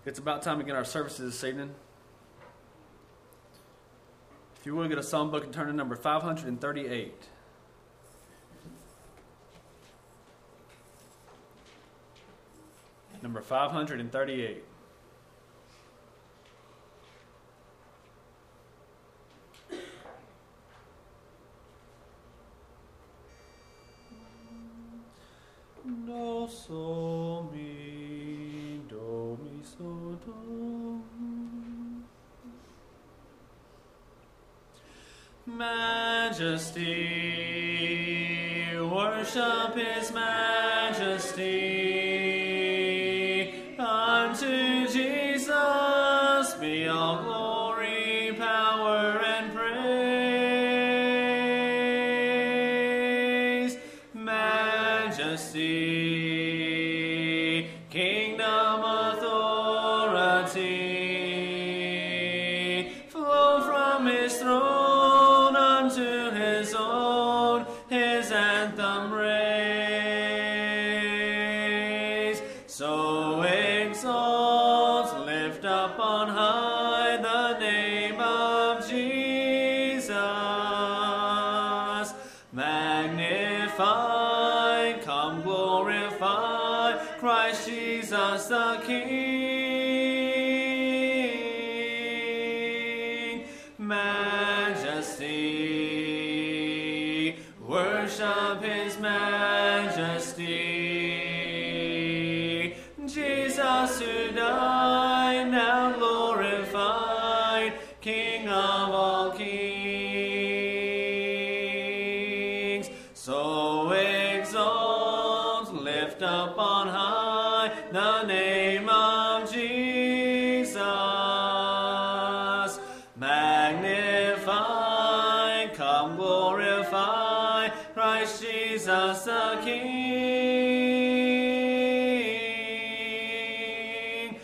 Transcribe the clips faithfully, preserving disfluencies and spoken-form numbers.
It's about time to get our services this evening. If you will, get a psalm book and turn to number five hundred thirty-eight. Number five hundred thirty-eight. Do, so, mi, do, mi, so, do. Majesty, worship His majesty. Unto Jesus be all glory, power, and praise. Majesty, kingdom, authority, flow from His throne unto His own, His anthem raise. So exalt, lift up on high the name of Jesus. Magnify, come glorify Christ Jesus the King. Majesty, worship His majesty. Jesus who died, now glorified, King of all kings. So exalt, lift up on high the name of Jesus. Magnify, come glorify Christ Jesus the King.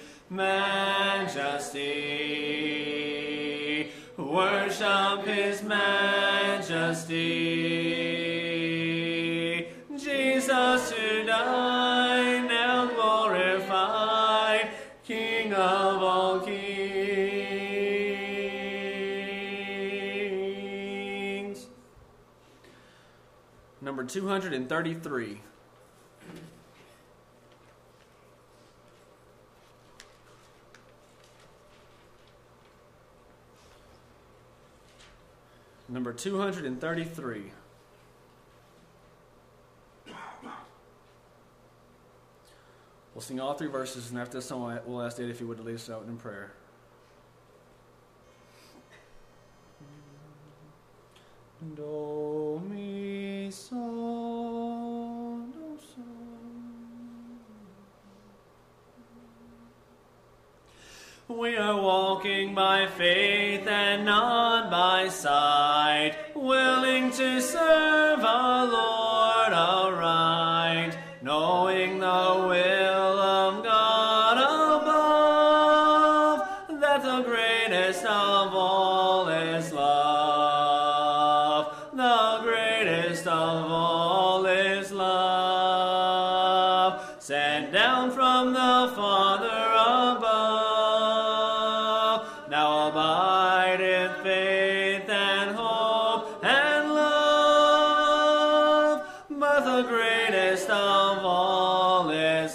Majesty, worship His majesty. Jesus who died, now glorified, King of all kings. Number two hundred thirty-three. Number two hundred thirty-three. We'll sing all three verses, and after this song, we'll ask Dad if he would lead us out in prayer. Do, mi, so, do, so. We are walking by faith and not by sight, willing to serve our Lord aright, knowing the will of God above, that the greatest of all is love. The greatest of all is love, sent down from the Father above. Now abideth faith and hope and love, but the greatest of all is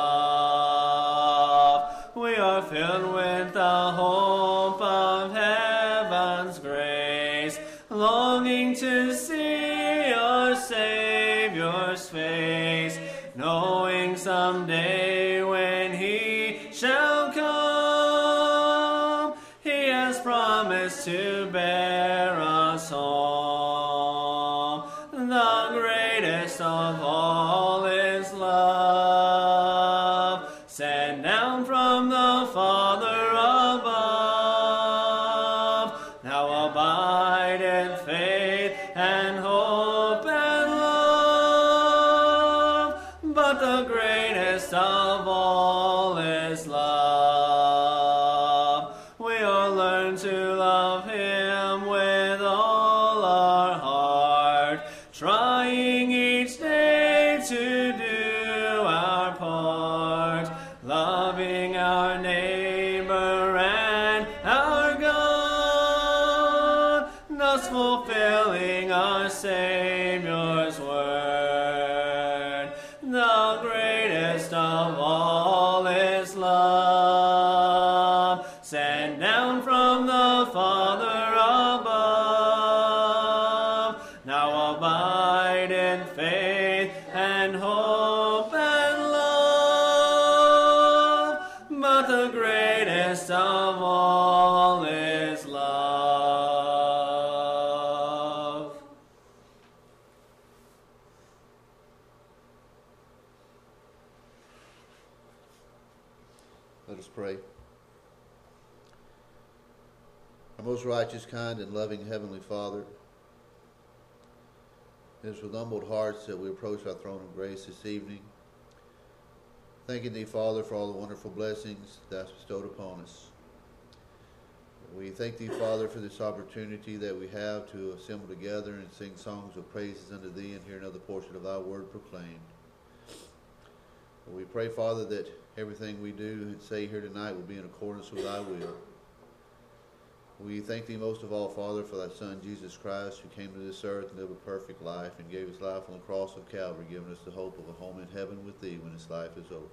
love. We are filled with the hope of heaven's grace, longing to see our Savior's face, knowing someday when He shall come, He has promised to bear us home. The greatest of all is love, sent down from the Father above. Now abideth faith and hope and love, but the greatest of all is love. We'll learn to love Him with all our heart, trying each day thus fulfilling our Savior's word. The greatest of all is love, sent down from the Father above. Now abide in faith and hope and love, but the greatest of all is love. Let us pray. Our most righteous, kind, and loving Heavenly Father, it is with humbled hearts that we approach our throne of grace this evening, thanking Thee, Father, for all the wonderful blessings Thou hast bestowed upon us. We thank Thee, Father, for this opportunity that we have to assemble together and sing songs of praises unto Thee and hear another portion of Thy word proclaimed. We pray, Father, that everything we do and say here tonight will be in accordance with Thy will. We thank Thee most of all, Father, for Thy Son, Jesus Christ, who came to this earth and lived a perfect life and gave His life on the cross of Calvary, giving us the hope of a home in heaven with Thee when His life is over.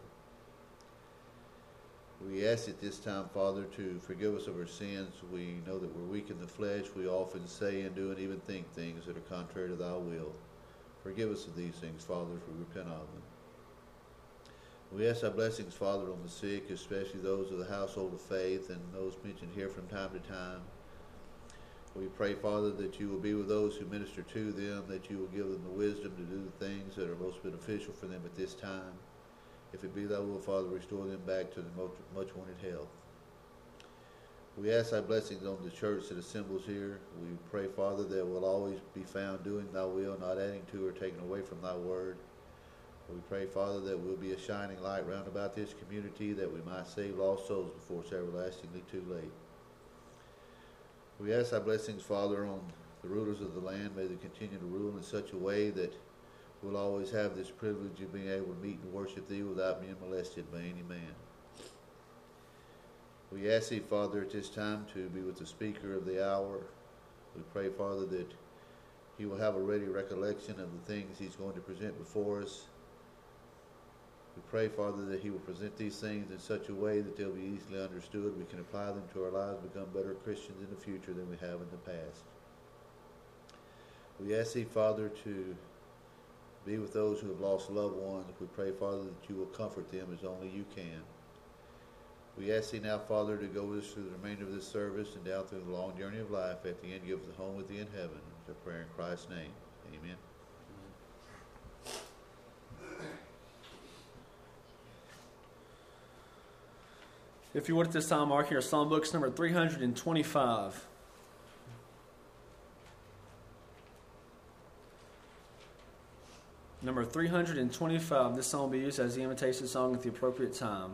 We ask at this time, Father, to forgive us of our sins. We know that we're weak in the flesh. We often say and do and even think things that are contrary to Thy will. Forgive us of these things, Father, for we repent of them. We ask Thy blessings, Father, on the sick, especially those of the household of faith and those mentioned here from time to time. We pray, Father, that You will be with those who minister to them, that You will give them the wisdom to do the things that are most beneficial for them at this time. If it be Thy will, Father, restore them back to the much wanted health. We ask Thy blessings on the church that assembles here. We pray, Father, that we'll always be found doing Thy will, not adding to or taking away from Thy word. We pray, Father, that we'll be a shining light round about this community, that we might save lost souls before it's everlastingly too late. We ask Thy blessings, Father, on the rulers of the land. May they continue to rule in such a way that we'll always have this privilege of being able to meet and worship Thee without being molested by any man. We ask Thee, Father, at this time to be with the speaker of the hour. We pray, Father, that he will have a ready recollection of the things he's going to present before us. We pray, Father, that he will present these things in such a way that they'll be easily understood. We can apply them to our lives, become better Christians in the future than we have in the past. We ask Thee, Father, to be with those who have lost loved ones. We pray, Father, that You will comfort them as only You can. We ask Thee now, Father, to go with us through the remainder of this service and down through the long journey of life. At the end, give us a home with Thee in heaven. It's our prayer in Christ's name. Amen. If you would at this time, mark your psalm books, number three hundred twenty-five. Number three hundred twenty-five. This song will be used as the invitation song at the appropriate time.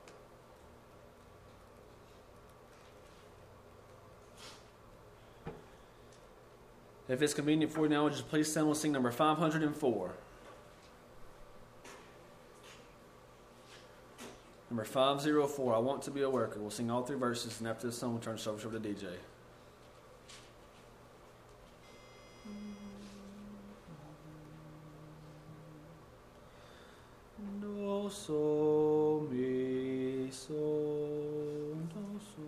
If it's convenient for you now, just please stand. We'll sing number five hundred four. Number five oh four, I Want to Be a Worker. We'll sing all three verses, and after this song, we'll turn the service over to D J. No so mi so no so.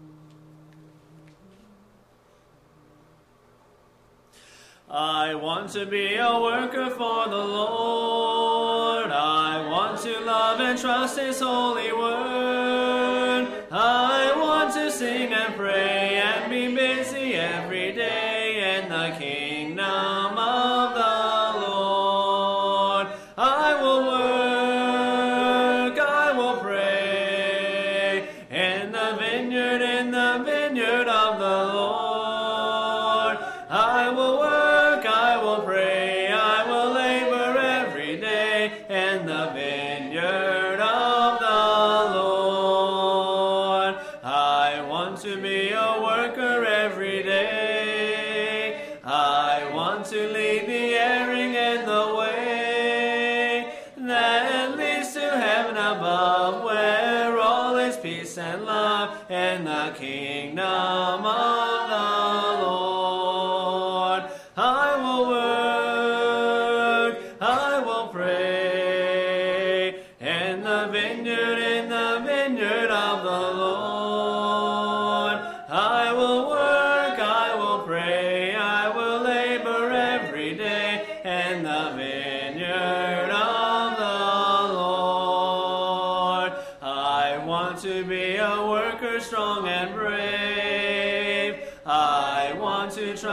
I want to be a worker for the Lord. I want to love and trust His holy word. I want to sing and pray and be busy every day in the kingdom of the Lord. I will work, I will pray in the vineyard, in the vineyard of the Lord. I will work, I will pray, I will labor every day in the vineyard of the Lord. I want to be a worker every day. I want to lead the erring in the way that leads to heaven above, where all is peace and love in the kingdom of the Lord.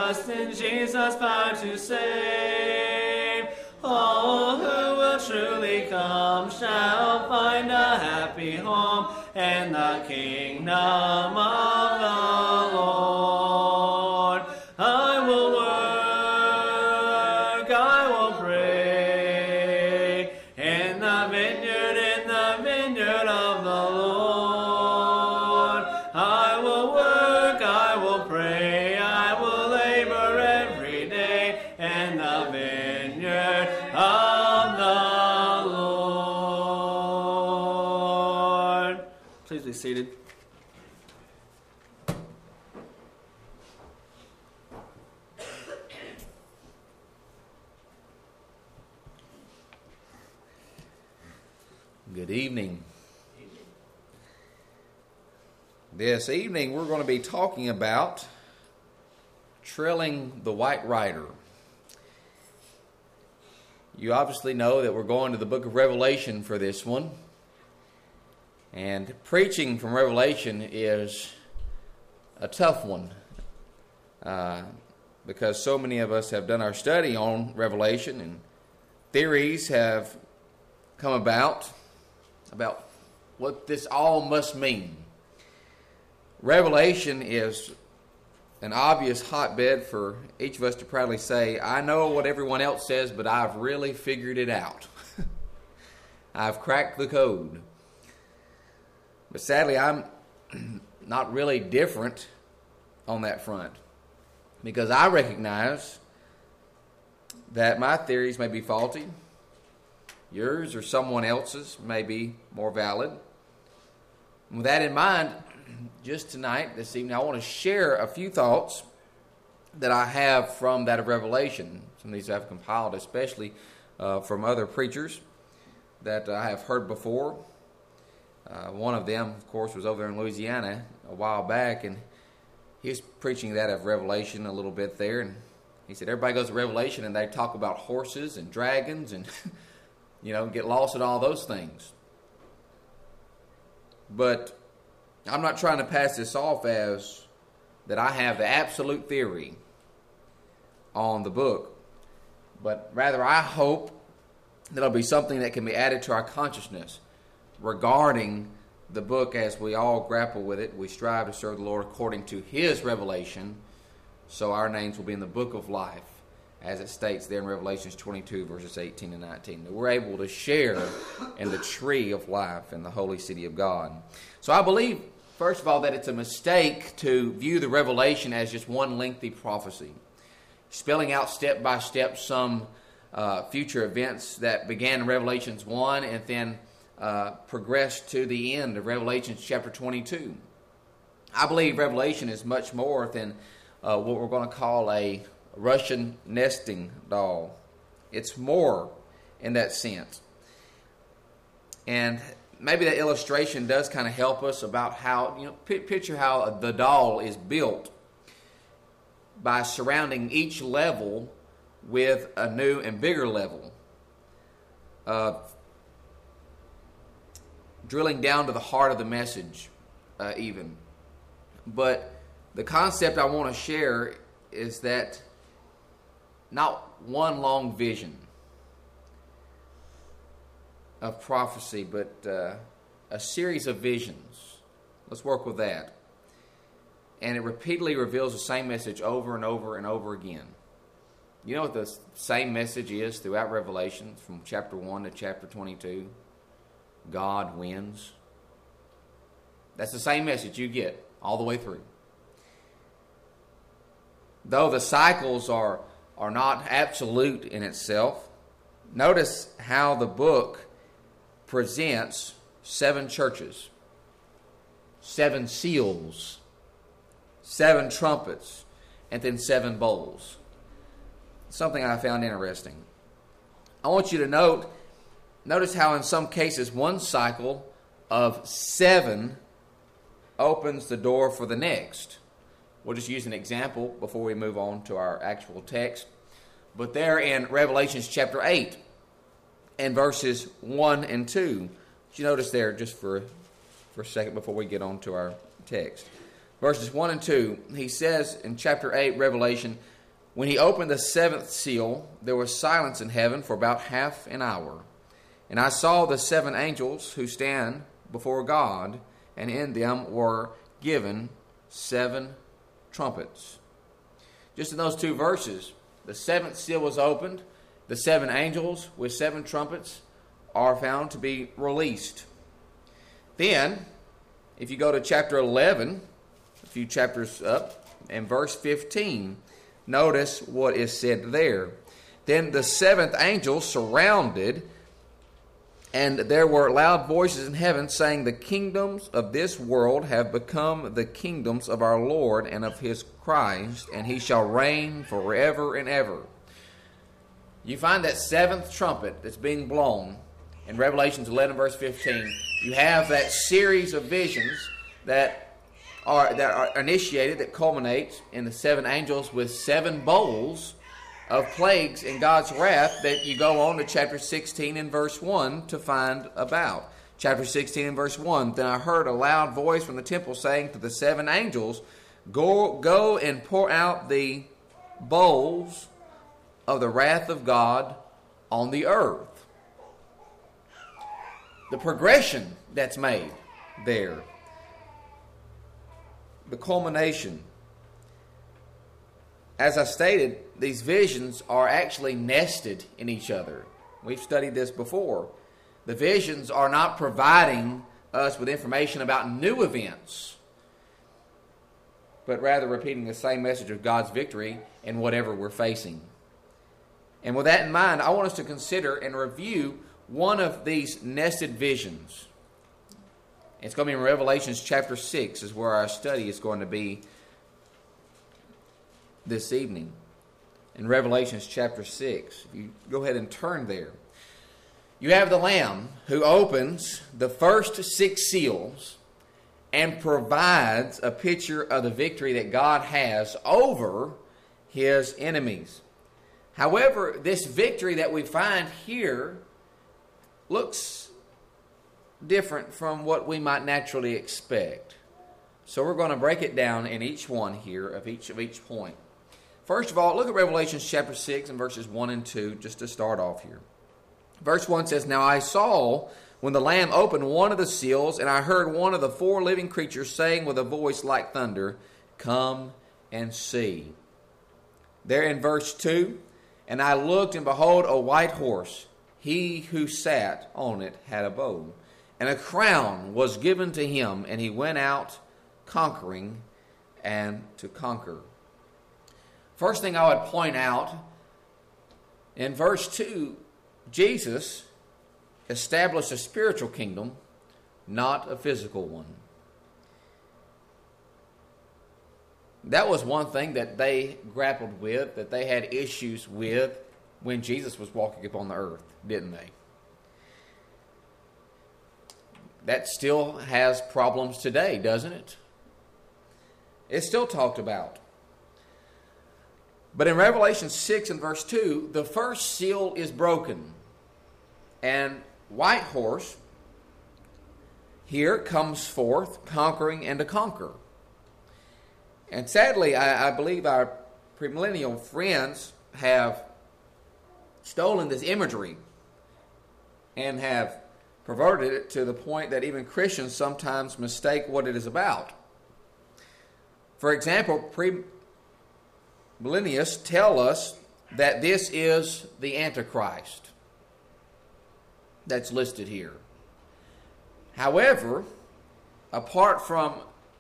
trust in Jesus' power to save. All who will truly come shall find a happy home in the kingdom of the Lord. I will work, I will pray, in the vineyard, in the vineyard of the Lord. I will work, I will pray, I will labor every day in the vineyard of the Lord. Please be seated. Good evening. This evening we're going to be talking about Trilling the White Rider. You obviously know that we're going to the book of Revelation for this one. And preaching from Revelation is a tough one. Uh, because so many of us have done our study on Revelation and theories have come about about what this all must mean. Revelation is an obvious hotbed for each of us to proudly say, I know what everyone else says, but I've really figured it out. I've cracked the code. But sadly, I'm not really different on that front, because I recognize that my theories may be faulty. Yours or someone else's may be more valid. And with that in mind, just tonight, this evening, I want to share a few thoughts that I have from that of Revelation. Some of these I've compiled especially uh, from other preachers that I have heard before. Uh, one of them, of course, was over there in Louisiana a while back, and he was preaching that of Revelation a little bit there. And he said, everybody goes to Revelation and they talk about horses and dragons and you know, get lost in all those things. But I'm not trying to pass this off as that I have the absolute theory on the book. But rather, I hope that it'll be something that can be added to our consciousness regarding the book as we all grapple with it. We strive to serve the Lord according to His revelation, so our names will be in the book of life, as it states there in Revelation twenty-two, verses eighteen and nineteen. That we're able to share in the tree of life in the holy city of God. So I believe, first of all, that it's a mistake to view the Revelation as just one lengthy prophecy, spelling out step by step some uh, future events that began in Revelations one and then uh, progressed to the end of Revelation chapter twenty-two. I believe Revelation is much more than uh, what we're going to call a Russian nesting doll. It's more in that sense. And maybe that illustration does kind of help us about how, you know, p- picture how the doll is built by surrounding each level with a new and bigger level. Uh, drilling down to the heart of the message, uh, even. But the concept I want to share is that not one long vision of prophecy, but uh, a series of visions. Let's work with that. And it repeatedly reveals the same message over and over and over again. You know what the same message is throughout Revelation, from chapter one to chapter twenty-two? God wins. That's the same message you get all the way through. Though the cycles are are not absolute in itself, notice how the book presents seven churches, seven seals, seven trumpets, and then seven bowls. Something I found interesting. I want you to note, notice how in some cases one cycle of seven opens the door for the next. We'll just use an example before we move on to our actual text. But there in Revelation chapter eight and verses one and two, you notice there just for, for a second before we get on to our text. Verses one and two, he says in chapter eight, Revelation, When he opened the seventh seal, there was silence in heaven for about half an hour. And I saw the seven angels who stand before God, and in them were given seven trumpets. Just in those two verses, the seventh seal was opened. The seven angels with seven trumpets are found to be released. Then, if you go to chapter eleven, a few chapters up, and verse fifteen, notice what is said there. Then the seventh angel surrounded, and there were loud voices in heaven saying, the kingdoms of this world have become the kingdoms of our Lord and of his Christ, and he shall reign forever and ever. You find that seventh trumpet that's being blown in Revelation eleven verse fifteen. You have that series of visions that are that are initiated, that culminates in the seven angels with seven bowls of plagues in God's wrath that you go on to chapter sixteen and verse one to find about. Chapter sixteen and verse one, then I heard a loud voice from the temple saying to the seven angels, Go, go and pour out the bowls of the wrath of God on the earth. The progression that's made there, the culmination. As I stated, these visions are actually nested in each other. We've studied this before. The visions are not providing us with information about new events, but rather repeating the same message of God's victory in whatever we're facing. And with that in mind, I want us to consider and review one of these nested visions. It's going to be in Revelations chapter six is where our study is going to be this evening. In Revelations chapter six. If you go ahead and turn there. You have the Lamb who opens the first six seals and provides a picture of the victory that God has over his enemies. However, this victory that we find here looks different from what we might naturally expect. So we're going to break it down in each one here of each of each point. First of all, look at Revelation chapter six and verses one and two just to start off here. Verse one says, Now I saw when the Lamb opened one of the seals, and I heard one of the four living creatures saying with a voice like thunder, Come and see. There in verse two, And I looked, and behold, a white horse. He who sat on it had a bow, and a crown was given to him, and he went out conquering and to conquer. First thing I would point out, in verse two, Jesus established a spiritual kingdom, not a physical one. That was one thing that they grappled with, that they had issues with when Jesus was walking upon the earth, didn't they? That still has problems today, doesn't it? It's still talked about. But in Revelation six and verse two, the first seal is broken. And white horse here comes forth conquering and to conquer. And sadly, I, I believe our premillennial friends have stolen this imagery and have perverted it to the point that even Christians sometimes mistake what it is about. For example, premillennialists tell us that this is the Antichrist that's listed here. However, apart from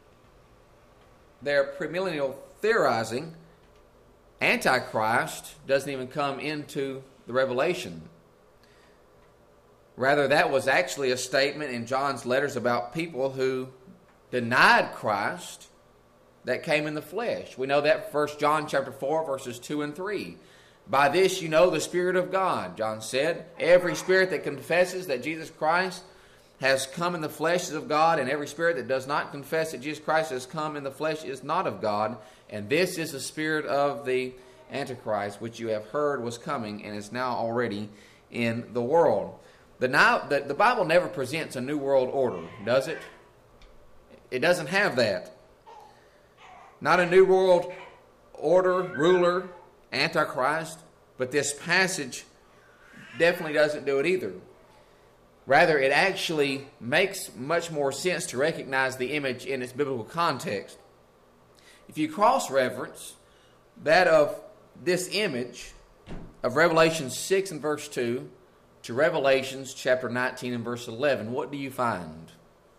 their premillennial theorizing, Antichrist doesn't even come into the Revelation. Rather, that was actually a statement in John's letters about people who denied Christ that came in the flesh. We know that from First John chapter four, verses two and three. By this you know the Spirit of God, John said. Every spirit that confesses that Jesus Christ has come in the flesh is of God, and every spirit that does not confess that Jesus Christ has come in the flesh is not of God. And this is the spirit of the Antichrist, which you have heard was coming and is now already in the world. The, now, the, the Bible never presents a new world order, does it? It doesn't have that. Not a new world order, ruler, Antichrist, but this passage definitely doesn't do it either. Rather, it actually makes much more sense to recognize the image in its biblical context. If you cross-reference that of this image of Revelation six and verse two to Revelations chapter nineteen and verse eleven, what do you find?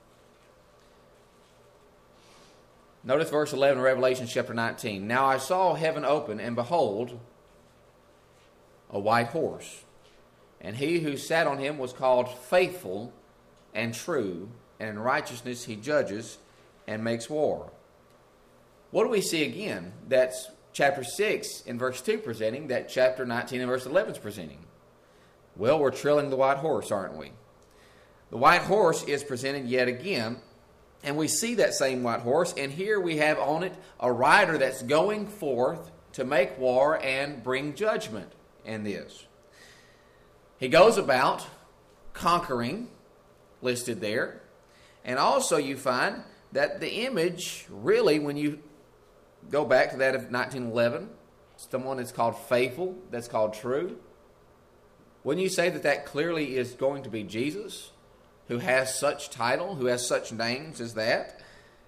Notice verse eleven of Revelation chapter nineteen. Now I saw heaven open, and behold, a white horse. And he who sat on him was called Faithful and True, and in righteousness he judges and makes war. What do we see again? That's chapter six in verse two presenting, that chapter nineteen and verse eleven is presenting. Well, we're trailing the white horse, aren't we? The white horse is presented yet again, and we see that same white horse, and here we have on it a rider that's going forth to make war and bring judgment in this. He goes about conquering, listed there. And also you find that the image, really, when you go back to that of nineteen eleven, someone that's called Faithful, that's called True. Wouldn't you say that that clearly is going to be Jesus, who has such title, who has such names as that?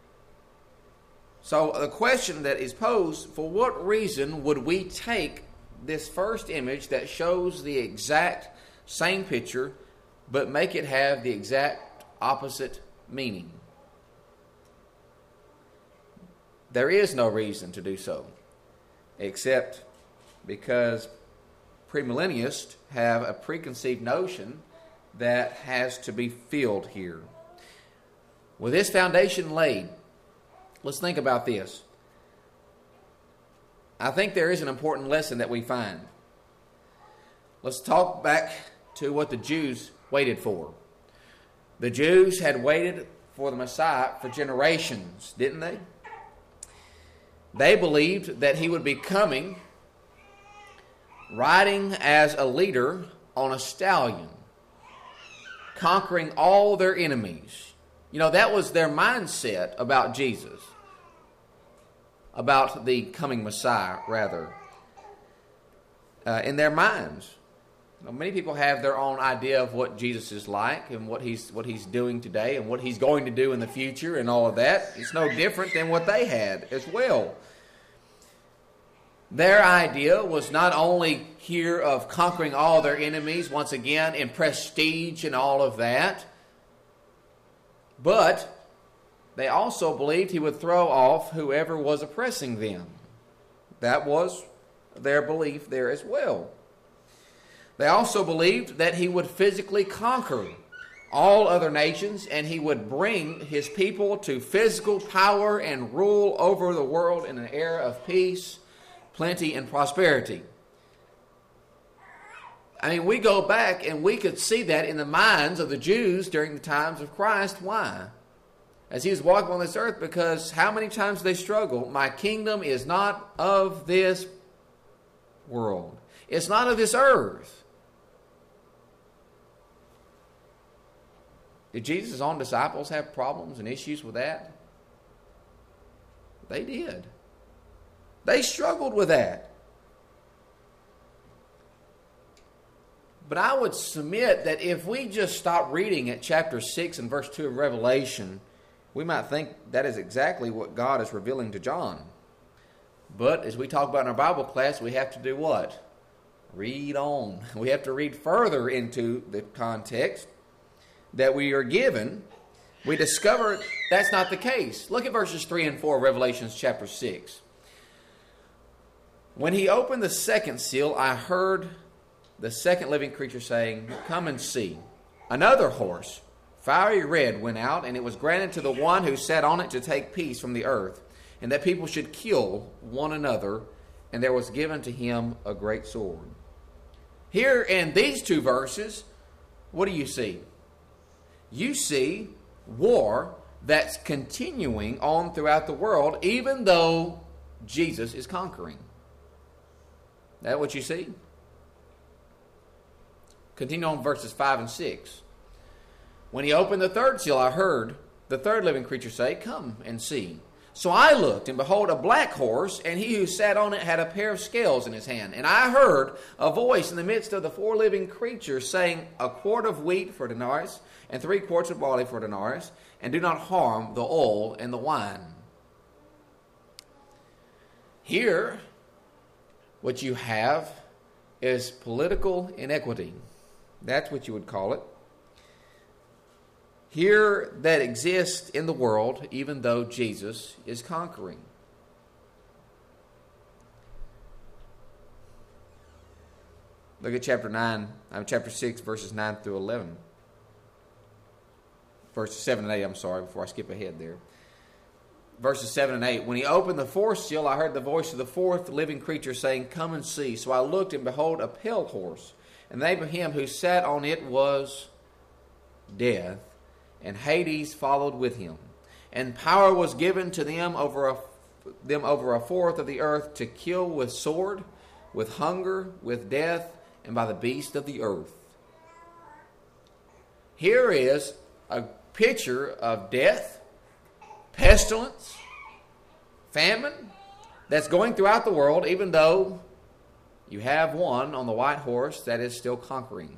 So the question that is posed, for what reason would we take this first image that shows the exact same picture, but make it have the exact opposite meaning? There is no reason to do so, except because premillennialists have a preconceived notion that has to be filled here. With this foundation laid, let's think about this. I think there is an important lesson that we find. Let's talk back to what the Jews waited for. The Jews had waited for the Messiah for generations, didn't they? They believed that he would be coming riding as a leader on a stallion, conquering all their enemies. You know, that was their mindset about Jesus, about the coming Messiah, rather, uh, in their minds. You know, many people have their own idea of what Jesus is like and what he's what he's doing today and what he's going to do in the future and all of that. It's no different than what they had as well. Their idea was not only here of conquering all their enemies, once again, in prestige and all of that, but they also believed he would throw off whoever was oppressing them. That was their belief there as well. They also believed that he would physically conquer all other nations, and he would bring his people to physical power and rule over the world in an era of peace, plenty, and prosperity. I mean, we go back and we could see that in the minds of the Jews during the times of Christ. Why? As he was walking on this earth, because how many times they struggle? My kingdom is not of this world. It's not of this earth. Did Jesus' own disciples have problems and issues with that? They did. They struggled with that. But I would submit that if we just stop reading at chapter six and verse two of Revelation, we might think that is exactly what God is revealing to John. But as we talk about in our Bible class, we have to do what? Read on. We have to read further into the context that we are given. We discover that's not the case. Look at verses three and four of Revelation chapter six. When he opened the second seal, I heard the second living creature saying, "Come and see." Another horse, fiery red, went out, and it was granted to the one who sat on it to take peace from the earth, and that people should kill one another, and there was given to him a great sword. Here in these two verses, what do you see? You see war that's continuing on throughout the world, even though Jesus is conquering. Is that what you see? Continue on verses five and six. When he opened the third seal, I heard the third living creature say, "Come and see." So I looked, and behold, a black horse, and he who sat on it had a pair of scales in his hand. And I heard a voice in the midst of the four living creatures saying, a quart of wheat for a denarius, and three quarts of barley for a denarius, and do not harm the oil and the wine. Here, what you have is political inequity. That's what you would call it. Here that exists in the world, even though Jesus is conquering. Look at chapter nine, uh, chapter six, verses nine through eleven. Verses seven and eight, I'm sorry, before I skip ahead there. Verses seven and eight. When he opened the fourth seal, I heard the voice of the fourth living creature saying, come and see. So I looked, and behold, a pale horse. And the name of him who sat on it was Death. And Hades followed with him. And power was given to them over a, them over a fourth of the earth to kill with sword, with hunger, with death, and by the beast of the earth. Here is a picture of death, pestilence, famine that's going throughout the world, even though you have one on the white horse that is still conquering.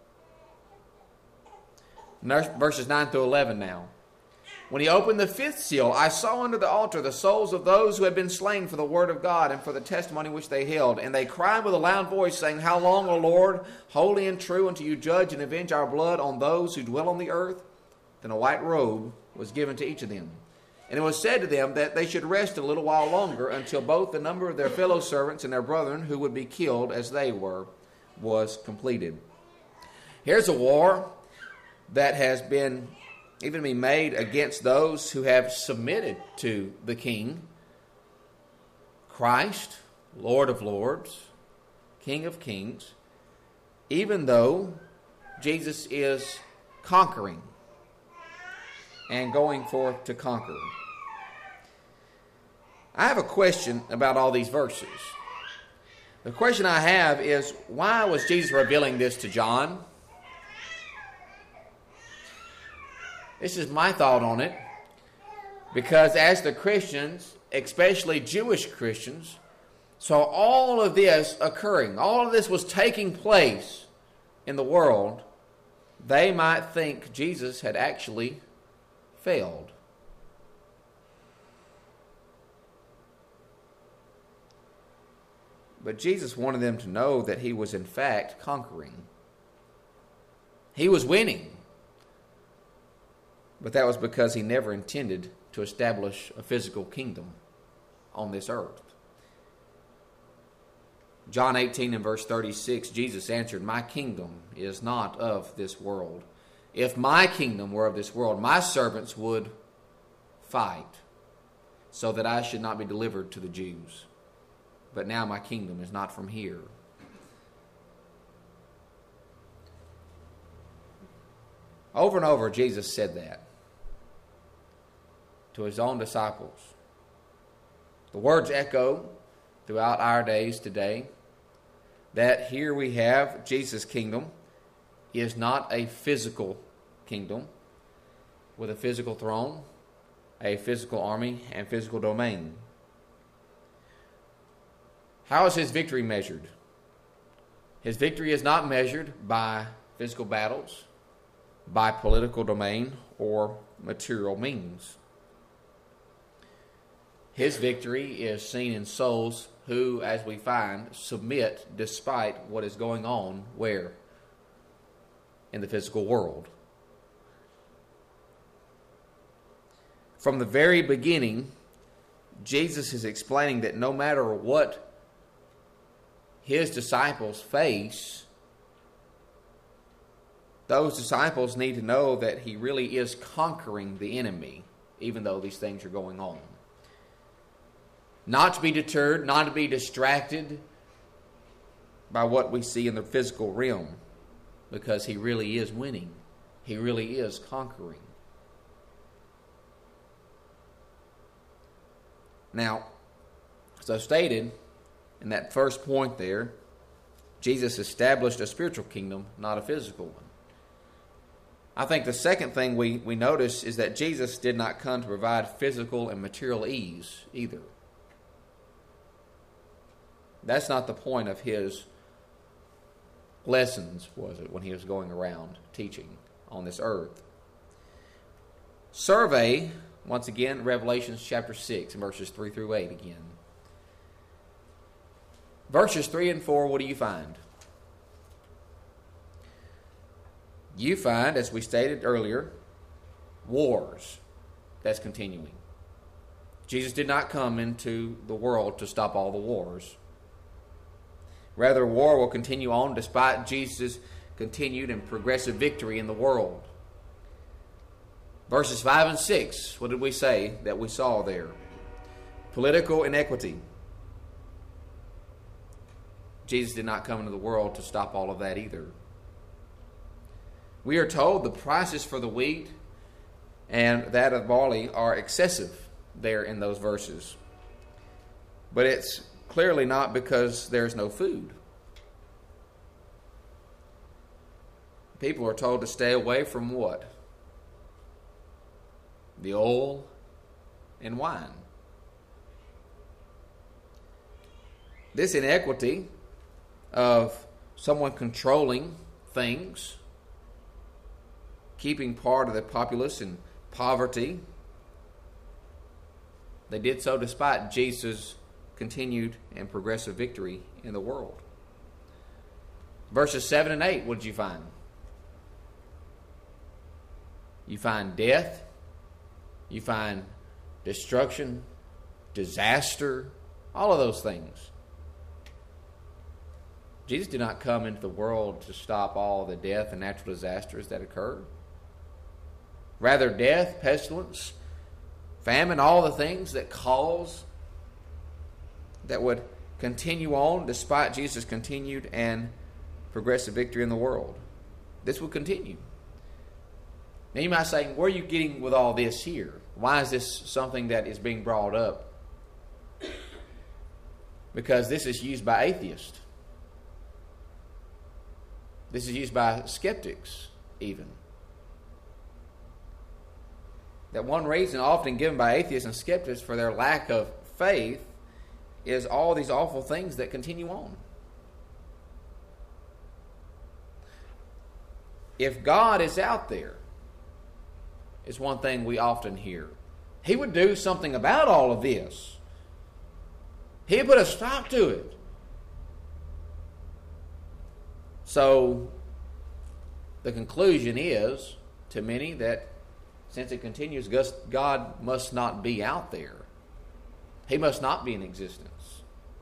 Verses nine through eleven now. When he opened the fifth seal, I saw under the altar the souls of those who had been slain for the word of God and for the testimony which they held. And they cried with a loud voice, saying, how long, O Lord, holy and true, until you judge and avenge our blood on those who dwell on the earth? Then a white robe was given to each of them. And it was said to them that they should rest a little while longer, until both the number of their fellow servants and their brethren who would be killed as they were was completed. Here's a war that has been even been made against those who have submitted to the King, Christ, Lord of Lords, King of Kings, even though Jesus is conquering and going forth to conquer. I have a question about all these verses. The question I have is, why was Jesus revealing this to John? This is my thought on it, because as the Christians, especially Jewish Christians, saw all of this occurring, all of this was taking place in the world, they might think Jesus had actually failed. But Jesus wanted them to know that he was in fact conquering. He was winning. But that was because he never intended to establish a physical kingdom on this earth. John eighteen and verse thirty-six, Jesus answered, my kingdom is not of this world. If my kingdom were of this world, my servants would fight so that I should not be delivered to the Jews. But now my kingdom is not from here. Over and over, Jesus said that to his own disciples. The words echo throughout our days today that here we have Jesus' kingdom is not a physical kingdom with a physical throne, a physical army, and physical domain. How is his victory measured? His victory is not measured by physical battles, by political domain, or material means. His victory is seen in souls who, as we find, submit despite what is going on where? In the physical world. From the very beginning, Jesus is explaining that no matter what his disciples face, those disciples need to know that he really is conquering the enemy, even though these things are going on. Not to be deterred, not to be distracted by what we see in the physical realm, because he really is winning. He really is conquering. Now, as I stated in that first point there, Jesus established a spiritual kingdom, not a physical one. I think the second thing we, we notice is that Jesus did not come to provide physical and material ease either. That's not the point of his lessons, was it, when he was going around teaching on this earth. Survey, once again, Revelation chapter six, verses three through eight again. Verses three and four, what do you find? You find, as we stated earlier, wars. That's continuing. Jesus did not come into the world to stop all the wars. Rather, war will continue on despite Jesus' continued and progressive victory in the world. Verses five and six, what did we say that we saw there? Political inequity. Jesus did not come into the world to stop all of that either. We are told the prices for the wheat and that of barley are excessive there in those verses. But it's clearly not because there's no food. People are told to stay away from what? The oil and wine. This inequity of someone controlling things, keeping part of the populace in poverty, they did so despite Jesus' continued and progressive victory in the world. Verses seven and eight, what did you find? You find death, you find destruction, disaster, all of those things. Jesus did not come into the world to stop all the death and natural disasters that occurred. Rather, death, pestilence, famine, all the things that cause, that would continue on despite Jesus' continued and progressive victory in the world. This will continue. Now you might say, where are you getting with all this here? Why is this something that is being brought up? Because this is used by atheists. This is used by skeptics even. That one reason often given by atheists and skeptics for their lack of faith is all these awful things that continue on. If God is out there, it's one thing we often hear. He would do something about all of this. He would put a stop to it. So, the conclusion is, to many, that since it continues, God must not be out there. He must not be in existence.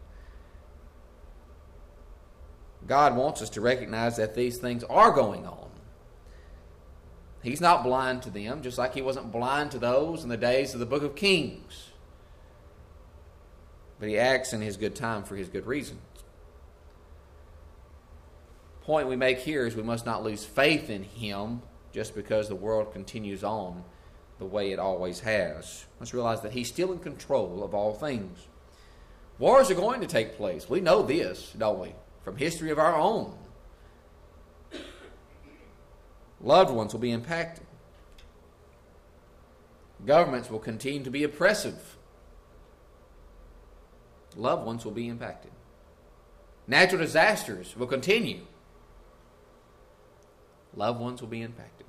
God wants us to recognize that these things are going on. He's not blind to them, just like he wasn't blind to those in the days of the book of Kings. But he acts in his good time for his good reasons. The point we make here is we must not lose faith in him just because the world continues on the way it always has. Let's realize that he's still in control of all things. Wars are going to take place. We know this, don't we? From history of our own. Loved ones will be impacted. Governments will continue to be oppressive. Loved ones will be impacted. Natural disasters will continue. Loved ones will be impacted.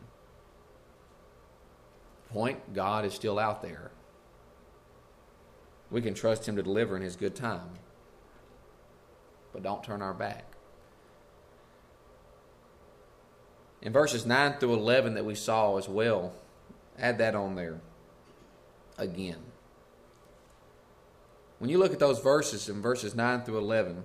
Point, God is still out there. We can trust him to deliver in his good time. But don't turn our back. In verses nine through eleven that we saw as well, add that on there again. When you look at those verses in verses nine through eleven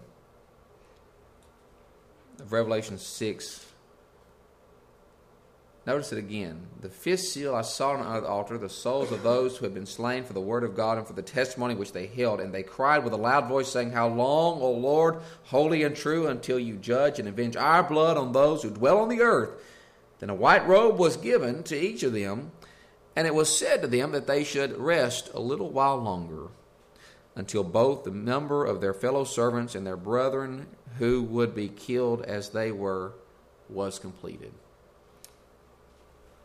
of Revelation six, notice it again. The fifth seal I saw on the altar, the souls of those who had been slain for the word of God and for the testimony which they held. And they cried with a loud voice, saying, How long, O Lord, holy and true, until you judge and avenge our blood on those who dwell on the earth? Then a white robe was given to each of them, and it was said to them that they should rest a little while longer, until both the number of their fellow servants and their brethren who would be killed as they were was completed.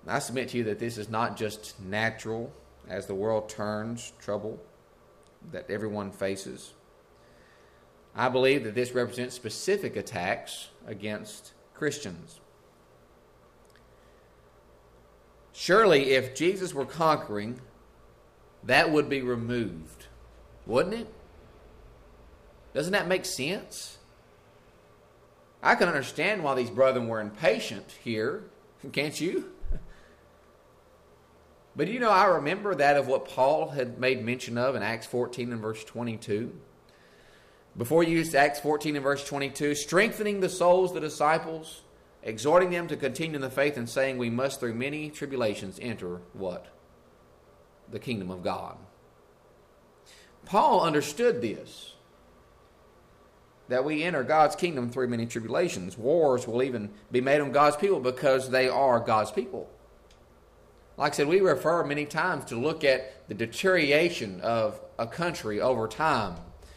I submit to you that this is not just natural as the world turns trouble that everyone faces. I believe that this represents specific attacks against Christians. Surely, if Jesus were conquering, that would be removed, wouldn't it? Doesn't that make sense? I can understand why these brethren were impatient here, can't you? But you know, I remember that of what Paul had made mention of in Acts fourteen and verse twenty-two. Before you use Acts fourteen and verse twenty-two, strengthening the souls of the disciples, exhorting them to continue in the faith, and saying we must through many tribulations enter what? The kingdom of God. Paul understood this, that we enter God's kingdom through many tribulations. Wars will even be made on God's people because they are God's people. Like I said, we refer many times to look at the deterioration of a country over time.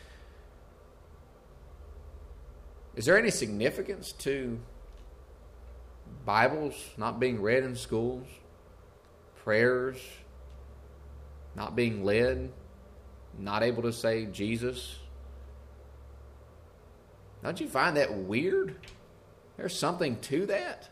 Is there any significance to Bibles not being read in schools? Prayers not being led? Not able to say Jesus? Don't you find that weird? There's something to that.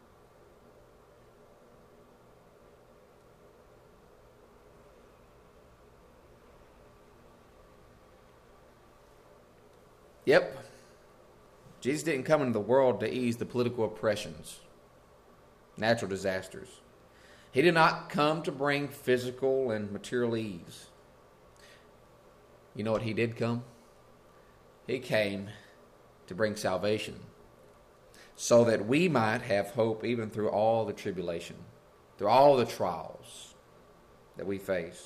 Yep. Jesus didn't come into the world to ease the political oppressions, natural disasters. He did not come to bring physical and material ease. You know what he did come? He came to bring salvation so that we might have hope even through all the tribulation, through all the trials that we face.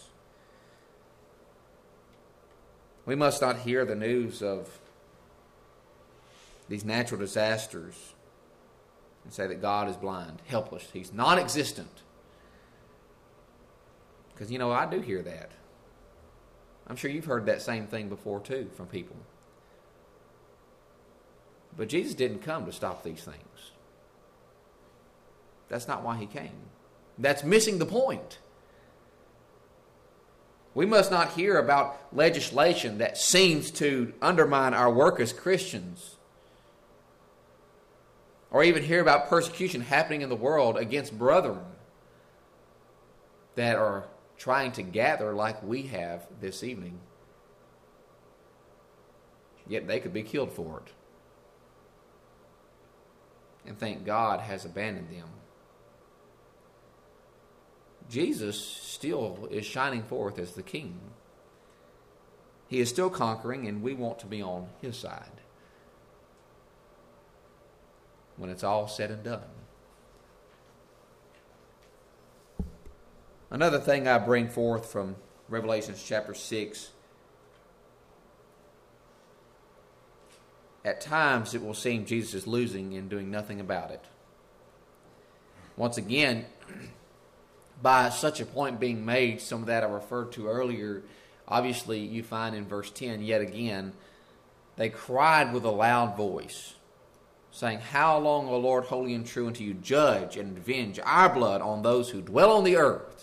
We must not hear the news of these natural disasters and say that God is blind, helpless. He's non-existent. Because, you know, I do hear that. I'm sure you've heard that same thing before, too, from people. But Jesus didn't come to stop these things. That's not why he came. That's missing the point. We must not hear about legislation that seems to undermine our work as Christians, or even hear about persecution happening in the world against brethren that are trying to gather like we have this evening. Yet they could be killed for it. And thank God has abandoned them. Jesus still is shining forth as the King. He is still conquering, and we want to be on his side when it's all said and done. Another thing I bring forth from Revelation chapter six, at times it will seem Jesus is losing and doing nothing about it. Once again, by such a point being made, some of that I referred to earlier, obviously you find in verse ten, yet again, they cried with a loud voice, saying, "How long, O Lord, holy and true unto you, judge and avenge our blood on those who dwell on the earth?"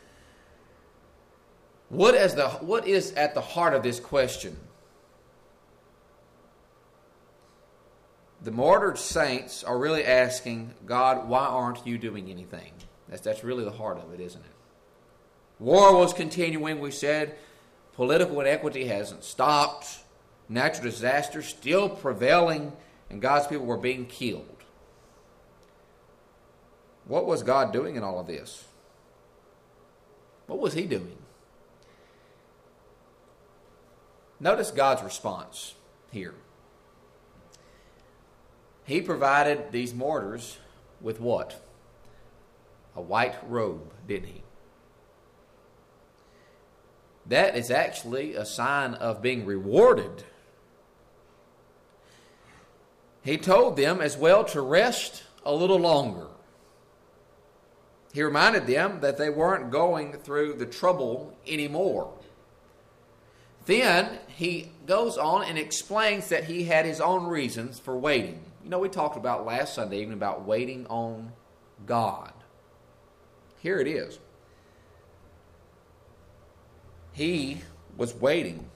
What is the what is at the heart of this question? The martyred saints are really asking, God, why aren't you doing anything? That's, that's really the heart of it, isn't it? War was continuing, we said. Political inequity hasn't stopped. Natural disasters still prevailing, and God's people were being killed. What was God doing in all of this? What was he doing? Notice God's response here. He provided these martyrs with what? A white robe, didn't he? That is actually a sign of being rewarded. He told them as well to rest a little longer. He reminded them that they weren't going through the trouble anymore. Then he goes on and explains that he had his own reasons for waiting. You know, we talked about last Sunday even about waiting on God. here it is. He was waiting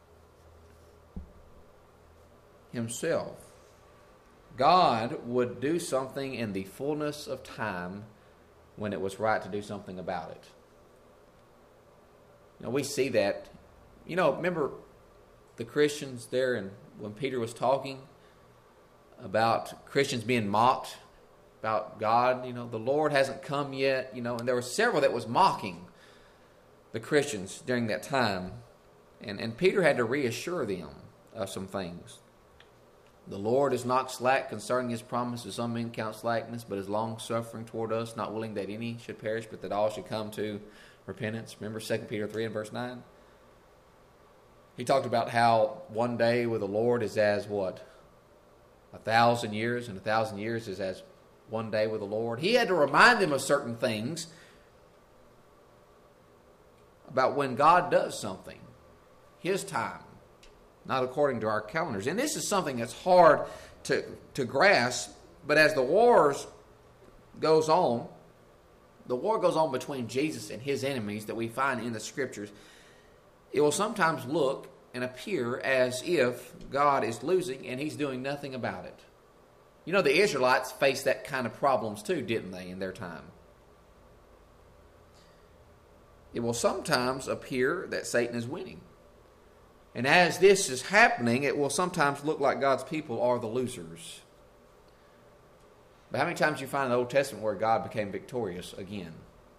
himself. God would do something in the fullness of time when it was right to do something about it. You know, we see that. You know, remember the Christians there, and when Peter was talking about Christians being mocked about God, you know, the Lord hasn't come yet, you know, and there were several that was mocking the Christians during that time. And, and Peter had to reassure them of some things. The Lord is not slack concerning his promise, as some men count slackness, but is long-suffering toward us, not willing that any should perish, but that all should come to repentance. Remember Second Peter three and verse nine? He talked about how one day with the Lord is as what? A thousand years, and a thousand years is as one day with the Lord. He had to remind them of certain things about when God does something. His time, not according to our calendars. And this is something that's hard to, to grasp, but as the wars goes on, the war goes on between Jesus and his enemies that we find in the Scriptures, it will sometimes look and appear as if God is losing and he's doing nothing about it. You know, the Israelites faced that kind of problems too, didn't they, in their time? It will sometimes appear that Satan is winning. And as this is happening, it will sometimes look like God's people are the losers. But how many times do you find in the Old Testament where God became victorious again?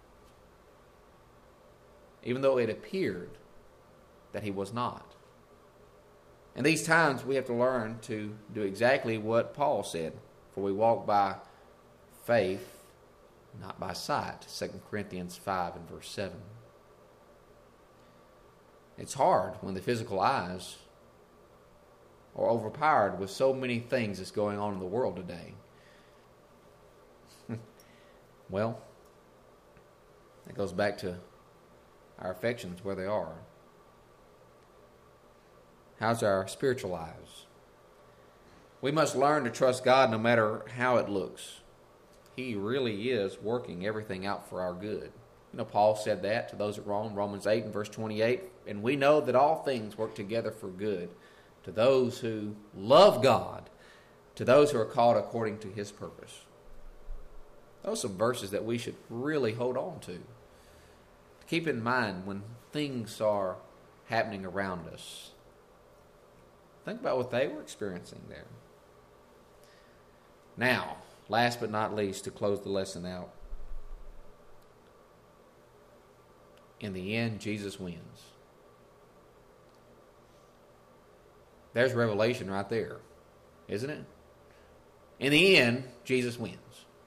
Even though it appeared that he was not. And these times we have to learn to do exactly what Paul said. For we walk by faith, not by sight. Second Corinthians five and verse seven. It's hard when the physical eyes are overpowered with so many things that's going on in the world today. Well, it goes back to our affections, where they are. How's our spiritual eyes? We must learn to trust God no matter how it looks. He really is working everything out for our good. You know, Paul said that to those at Rome, Romans eight and verse twenty-eight. And we know that all things work together for good to those who love God, to those who are called according to his purpose. Those are some verses that we should really hold on to. Keep in mind when things are happening around us. Think about what they were experiencing there. Now, last but not least, to close the lesson out. In the end, Jesus wins. There's revelation right there, isn't it? In the end, Jesus wins.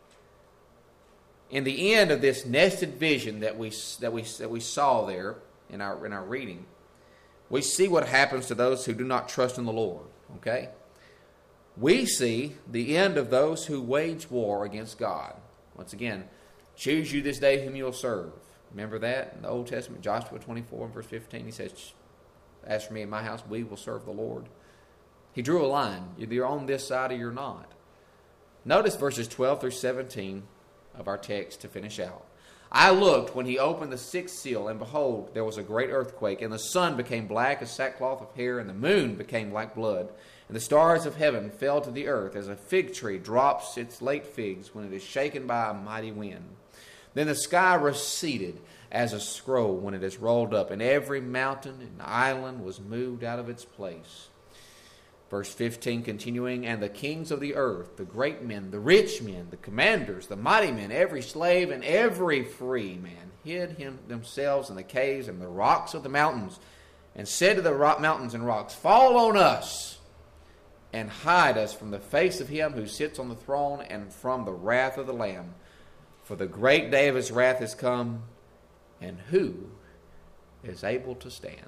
In the end of this nested vision that we that we that we saw there in our in our reading, we see what happens to those who do not trust in the Lord. Okay, we see the end of those who wage war against God. Once again, choose you this day whom you will serve. Remember that in the Old Testament, Joshua twenty-four and verse fifteen. He says, "As for me and my house, we will serve the Lord." He drew a line. Either you're on this side or you're not. Notice verses twelve through seventeen of our text to finish out. I looked when he opened the sixth seal, and behold, there was a great earthquake, and the sun became black as sackcloth of hair, and the moon became like blood, and the stars of heaven fell to the earth, as a fig tree drops its late figs when it is shaken by a mighty wind. Then the sky receded as a scroll when it is rolled up, and every mountain and island was moved out of its place. Verse fifteen continuing, and the kings of the earth, the great men, the rich men, the commanders, the mighty men, every slave and every free man hid him themselves in the caves and the rocks of the mountains, and said to the rock, mountains and rocks, fall on us and hide us from the face of him who sits on the throne and from the wrath of the Lamb. For the great day of his wrath is come, and who is able to stand?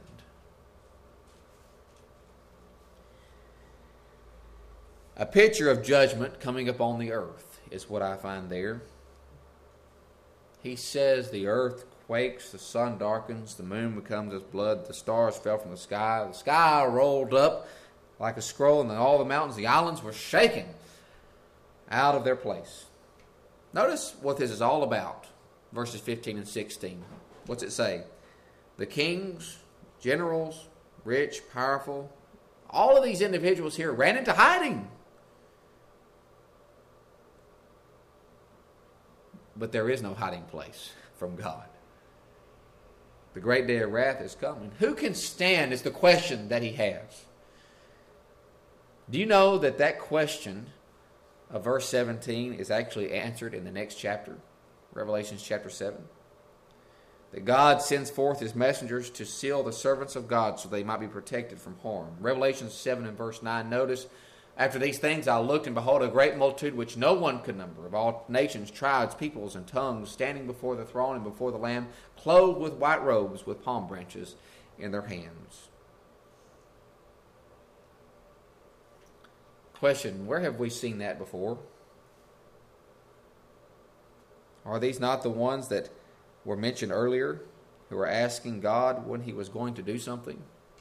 A picture of judgment coming upon the earth is what I find there. He says the earth quakes, the sun darkens, the moon becomes as blood, the stars fell from the sky, the sky rolled up like a scroll, and all the mountains, the islands were shaken out of their place. Notice what this is all about. verses fifteen and sixteen. What's it say? The kings, generals, rich, powerful, all of these individuals here ran into hiding. But there is no hiding place from God. The great day of wrath is coming. Who can stand is the question that he has. Do you know that that question of verse seventeen is actually answered in the next chapter, Revelation chapter seven? That God sends forth his messengers to seal the servants of God so they might be protected from harm. Revelation seven and verse nine, notice, after these things I looked, and behold, a great multitude which no one could number, of all nations, tribes, peoples, and tongues, standing before the throne and before the Lamb, clothed with white robes, with palm branches in their hands. Question, where have we seen that before? Are these not the ones that were mentioned earlier, who were asking God when he was going to do something?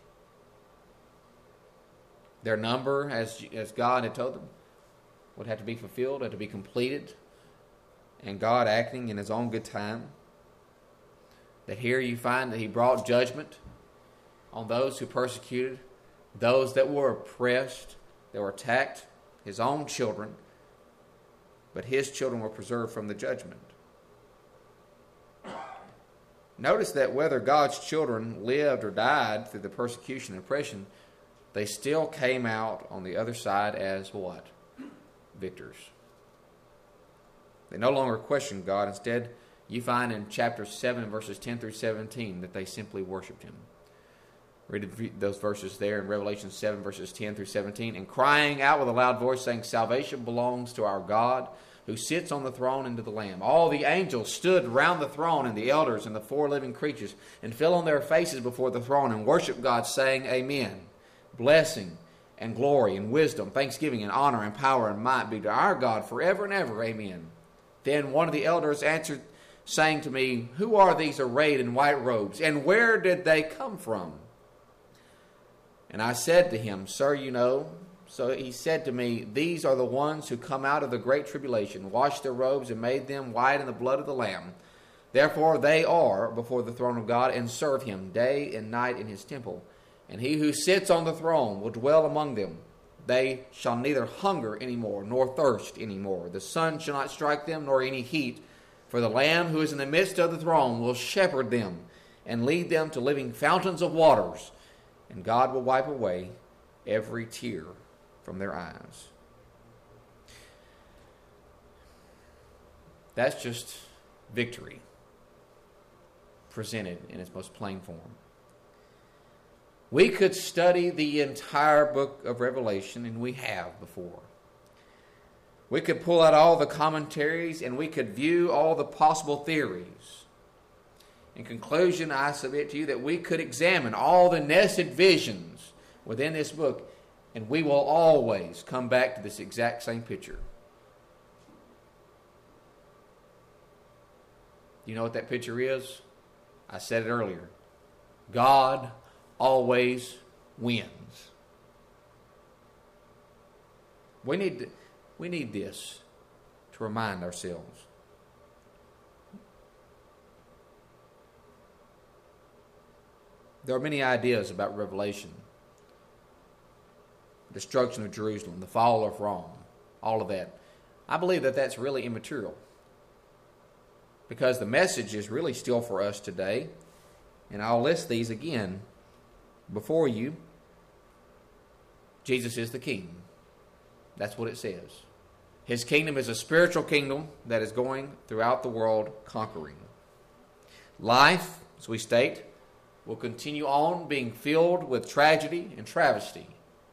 Their number, as, as God had told them, would have to be fulfilled, had to be completed, and God acting in his own good time. That here you find that he brought judgment on those who persecuted, those that were oppressed, that were attacked, his own children, but his children were preserved from the judgment. Notice that whether God's children lived or died through the persecution and oppression, they still came out on the other side as what? Victors. They no longer questioned God. Instead, you find in chapter seven, verses ten through seventeen, that they simply worshiped him. Read those verses there in Revelation seven, verses ten through seventeen. And crying out with a loud voice, saying, salvation belongs to our God, who sits on the throne and to the Lamb. All the angels stood round the throne, and the elders and the four living creatures, and fell on their faces before the throne, and worshiped God, saying, Amen. Blessing and glory and wisdom, thanksgiving and honor and power and might be to our God forever and ever. Amen. Then one of the elders answered, saying to me, who are these arrayed in white robes, and where did they come from? And I said to him, sir, you know. So he said to me, these are the ones who come out of the great tribulation, washed their robes and made them white in the blood of the Lamb. Therefore they are before the throne of God, and serve him day and night in his temple. And he who sits on the throne will dwell among them. They shall neither hunger any more, nor thirst any more. The sun shall not strike them, nor any heat. For the Lamb who is in the midst of the throne will shepherd them, and lead them to living fountains of waters. And God will wipe away every tear from their eyes. That's just victory presented in its most plain form. We could study the entire book of Revelation, and we have before. We could pull out all the commentaries, and we could view all the possible theories. In conclusion, I submit to you that we could examine all the nested visions within this book, and we will always come back to this exact same picture. You know what that picture is? I said it earlier. God always wins. We need to, we need this to remind ourselves. There are many ideas about Revelation. Destruction of Jerusalem, the fall of Rome, all of that. I believe that that's really immaterial, because the message is really still for us today. And I'll list these again before you. Jesus is the King. That's what it says. His kingdom is a spiritual kingdom that is going throughout the world conquering. Life, as we state, will continue on being filled with tragedy and travesty.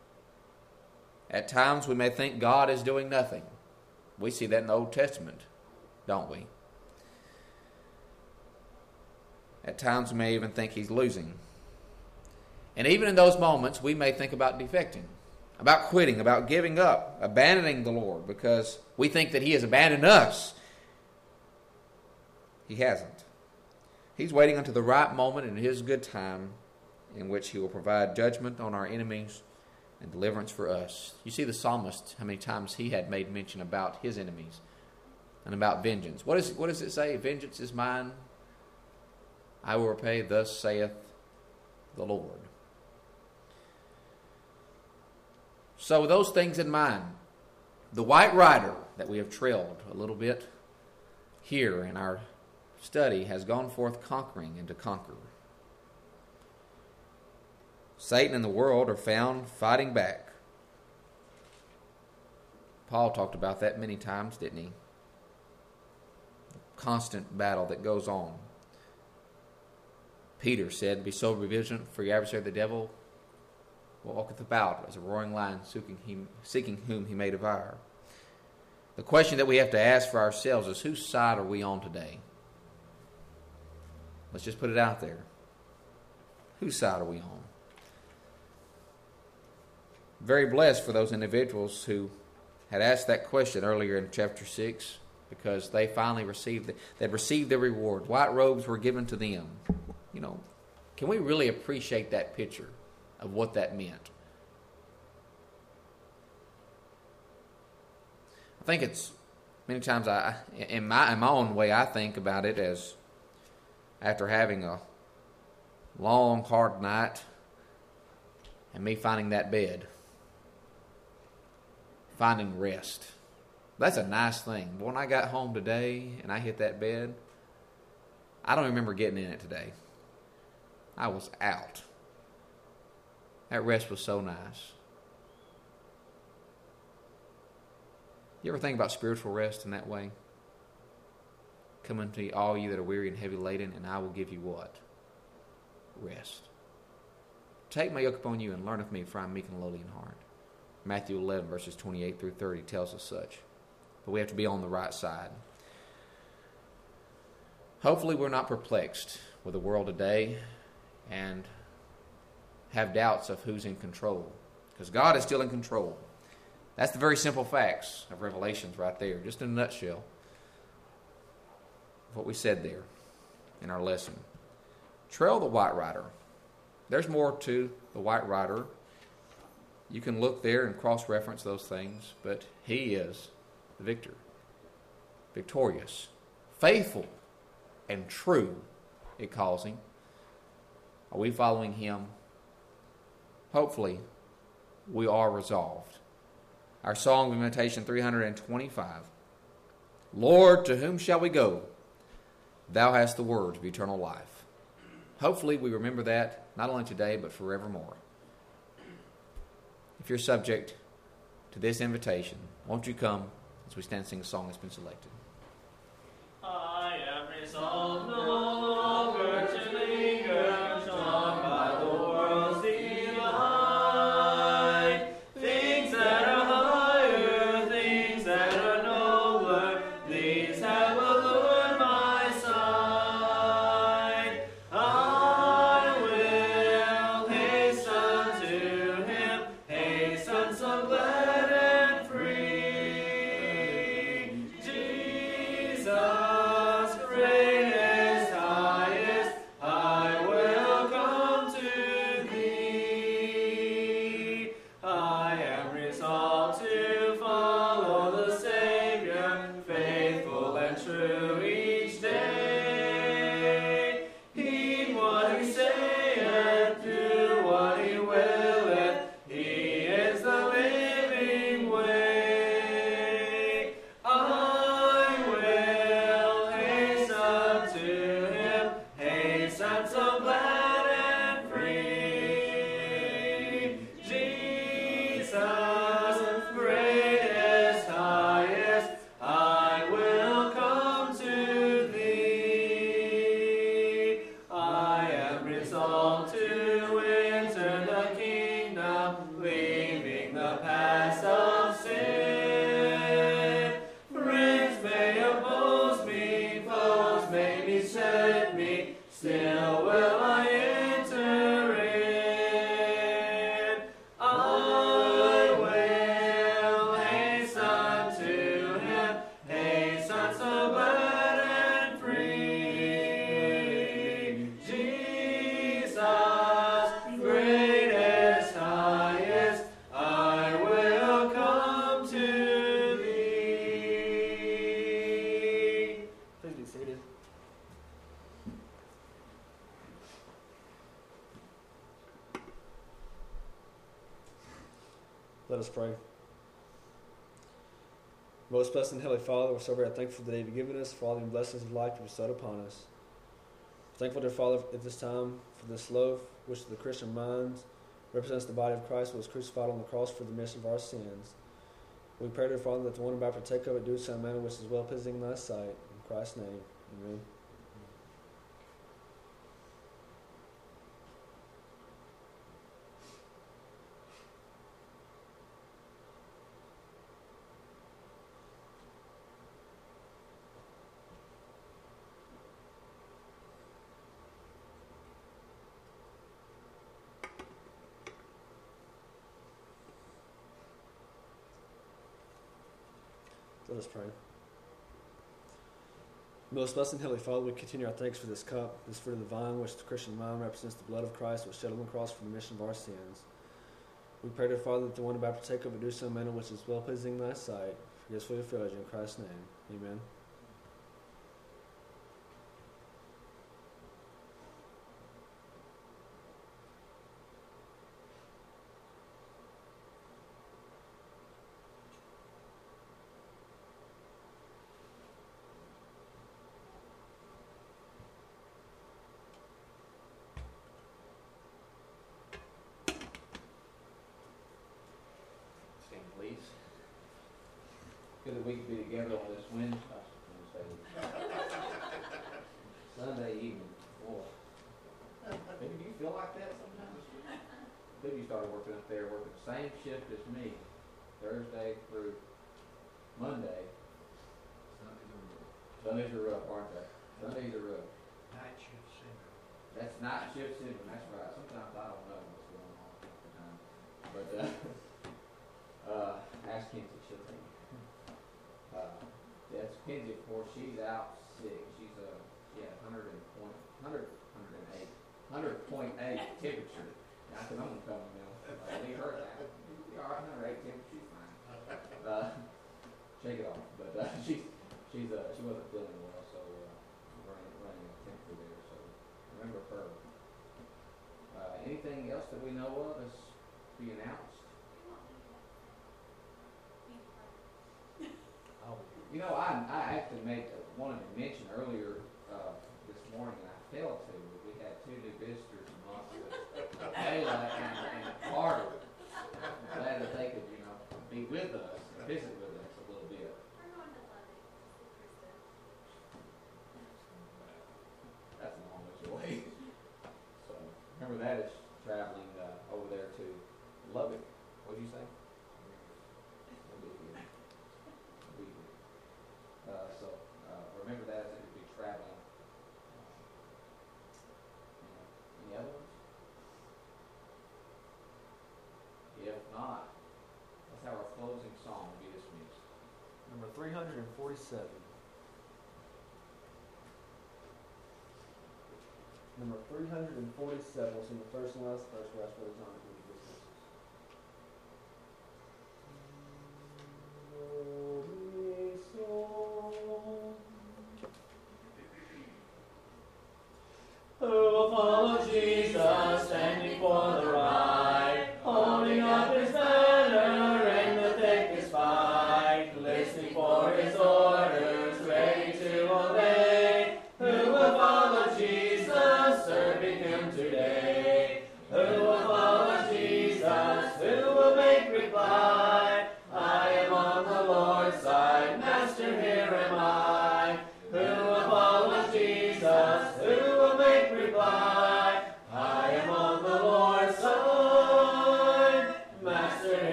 At times we may think God is doing nothing. We see that in the Old Testament, don't we? At times we may even think he's losing. And even in those moments, we may think about defecting, about quitting, about giving up, abandoning the Lord, because we think that he has abandoned us. He hasn't. He's waiting until the right moment in his good time, in which he will provide judgment on our enemies and deliverance for us. You see the psalmist, how many times he had made mention about his enemies. and about vengeance. What, is, what does it say? Vengeance is mine. I will repay, thus saith the Lord. So with those things in mind, the white rider that we have trailed a little bit here in our study has gone forth conquering and to conquer. Satan and the world are found fighting back. Paul talked about that many times, didn't he? The constant battle that goes on. Peter said, be sober, be vigilant, for your adversary the devil walketh about as a roaring lion, seeking, him, seeking whom he may devour. The question that we have to ask for ourselves is, whose side are we on today? Let's just put it out there. Whose side are we on? Very blessed for those individuals who had asked that question earlier in chapter six, because they finally received it. They'd received their reward. White robes were given to them. You know, can we really appreciate that picture of what that meant? I think it's many times I, in my in my own way, I think about it as after having a long, hard night and me finding that bed, finding rest. That's a nice thing. But when I got home today and I hit that bed, I don't remember getting in it today. I was out. That rest was so nice. You ever think about spiritual rest in that way? Come unto me, all you that are weary and heavy laden, and I will give you what? Rest. Take my yoke upon you and learn of me, for I am meek and lowly in heart. Matthew eleven, verses twenty-eight through thirty tells us such. But we have to be on the right side. Hopefully we're not perplexed with the world today and have doubts of who's in control. Because God is still in control. That's the very simple facts of Revelations right there, just in a nutshell of what we said there in our lesson. Trail the white rider. There's more to the white rider. You can look there and cross-reference those things, but he is the victor, victorious, faithful, and true, it calls him. Are we following him? Hopefully, we are resolved. Our song of invitation three hundred twenty-five. Lord, to whom shall we go? Thou hast the words of eternal life. Hopefully we remember that not only today but forevermore. If you're subject to this invitation, won't you come as we stand and sing a song that's been selected? I am resolved no longer to linger, drawn by the world's delight. Things that are higher, things that are nobler, these have allured my sight. I will hasten to him, hasten so glad and free. Jesus, greatest, highest, I will come to thee. I am resolved to follow the Savior, faithful and true each day. Heed what he saith, do what he willeth, he is the living way. I will hasten to him, hasten so glad and free. Jesus, greatest, highest, I will come to thee. I am resolved to enter the kingdom, leaving the past of sin. Friends may oppose me, foes may beset me, still will I enter in. I will hasten to him, hasten so glad and free. Jesus, greatest, highest, Let us pray. Most blessed and Heavenly Father, we're so very thankful that you've given us for all the blessings of life you bestowed upon us. We're thankful, dear Father, at this time for this loaf, which the Christian mind represents the body of Christ, who was crucified on the cross for the remission of our sins. We pray, dear Father, that the one about to partake of it do so in a manner which is well pleasing in thy sight. In Christ's name, amen. Let us pray. Most blessed and Heavenly Father, we continue our thanks for this cup, this fruit of the vine, which the Christian mind represents the blood of Christ, which shed on the cross for the remission of our sins. We pray, dear Father, that the one about to take up and do so in a manner which is well pleasing in thy sight. Forgive us for your failures in Christ's name. Amen. Please. Good that we can be together on this Wednesday, Sunday evening. Boy, maybe do you feel like that sometimes? Maybe you started working up there, working the same shift as me, Thursday through Monday. Sundays are rough, aren't they? Sundays are rough. Night shift syndrome. That's night shift syndrome. That's right. Sometimes I don't know what's going on at the time, but. Uh, Uh, ask Kenzie, she'll tell you. Uh, that's Kenzie, of course, she's out sick. She's a, uh, she had one hundred point, one hundred, one hundred eight, one hundred point eight temperature. Now, I said, I'm going to come in now. I leave her that. You'll be all right, one hundred eight temperature, she's fine. Uh, shake it off. But uh, she's, she's, uh, she wasn't feeling well, so uh, running, running a temperature there. So remember her. Uh, anything else that we know of is be announced? You know, I, I actually made, wanted to mention earlier uh, this morning, and I failed to, but we had two new visitors amongst us, Kayla and, and Carter. I'm glad that they could, you know, be with us, visit with us a little bit. That's a long ways away. So, remember that is traveling uh, over there to Lubbock. What did you say? Uh, so uh, remember that as it would be traveling. Uh, any other ones? If not, let's have our closing song to be dismissed. Number three hundred forty-seven. Number three hundred forty-seven. We'll sing the first and last verse, last verse on it.